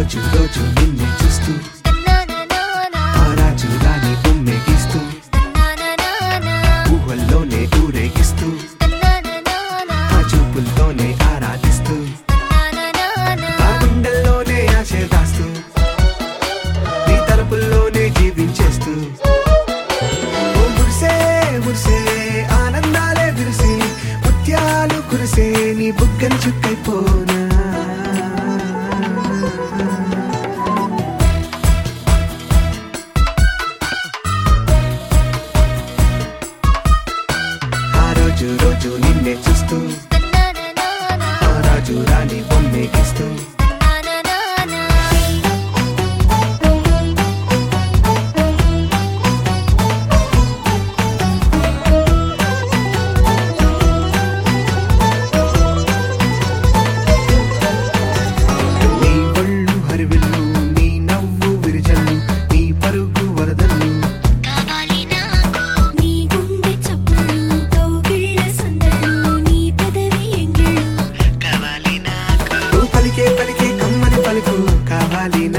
రోజు రోజు నిన్నే చూస్తూ ఆ రాజు రాని బొమ్మే గీస్తూ ఊహల్లోనే ఊరేగిస్తూ ఆ చూపుల్లోనే ఆరాధిస్తూ ఆ గుండెల్లోనే ఆశ దాస్తూ నీ తలుపుల్లోనే జీవించేస్తూ ఓ మురిసే మురిసే ఆనందాలే విరిసే ముత్యాలు కురిసే నీ బుగ్గని చుక్కైపోనా రోజు రోజు నిన్నే చూస్తూ ఆ రాజు రాని బొమ్మే గీస్తూ నీ ఒళ్ళు హరివిల్లు నీ నవ్వు విరిజల్లు నీ పరుగు వరదల్లు పలికే కమ్మని పలుకు కావాలి